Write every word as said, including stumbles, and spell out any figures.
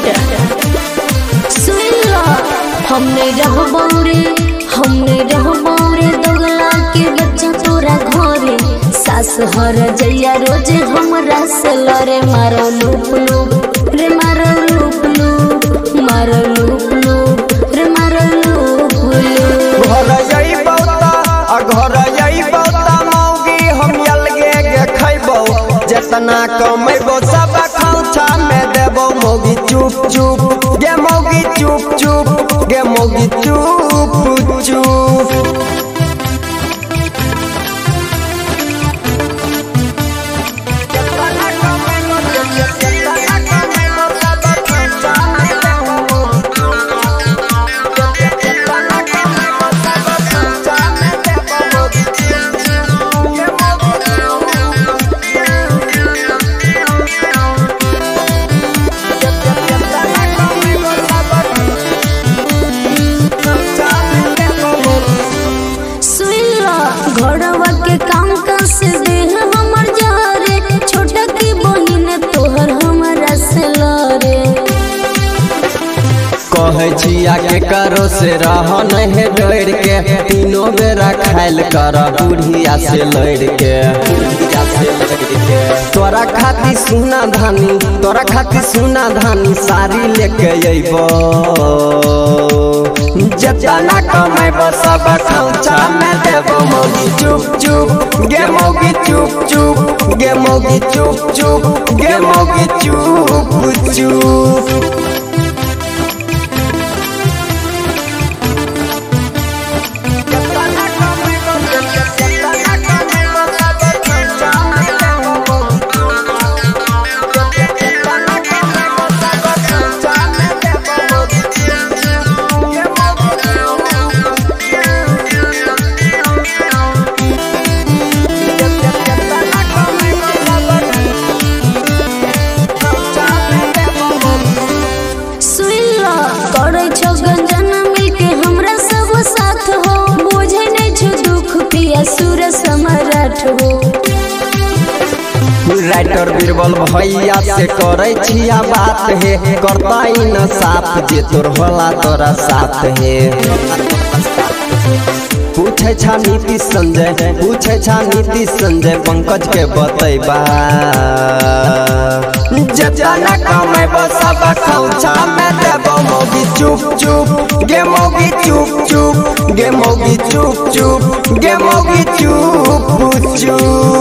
सुइला हमने रहबो रे हमने रहबो रे दोगला के बच्चा तोरा घरे सास हर जइया रोज हमरा से लरे मारो लूप लूप रे मारो लूप लूप मारो लूप लूप रे मारो लूप लूप घर जई बौता आ घर जई बौता मौगी हम अलगे गे खइबो जितना कमैबो सब खौछा में देबो मौगी चुप चुप गे मौगी चुप चुप गे मौगी चुप चुप घरवा के काम कैसे दे हमर जारे छोटा की बहिन तोहर हमरा से लरे कहे छिया के करो से रह नहीं डर के तीनों बेरा खाइल कर बुढ़िया से लड़ के तोरा खाती सुना धानी तोरा खाती सुना धानी साड़ी लेके अइबो जितना कमैबो सब खौछा में देबो मौगी चुप चुप गे मौगी चुप चुप गे मौगी चुप चुप गे मौगी चुप चुप राइटर बीरबल भैया से करे छिया बात है करता ही न साथ जे तोर होला तोरा साथ है पूछे छा नीति संजय पूछे छा नीति संजय पंकज के बतैबा जितना कमैबो सब खौछा में देबो मौगी चुप चुप गे मौगी चुप चुप गे मौगी चुप चुप गे मौगी चुप चुप।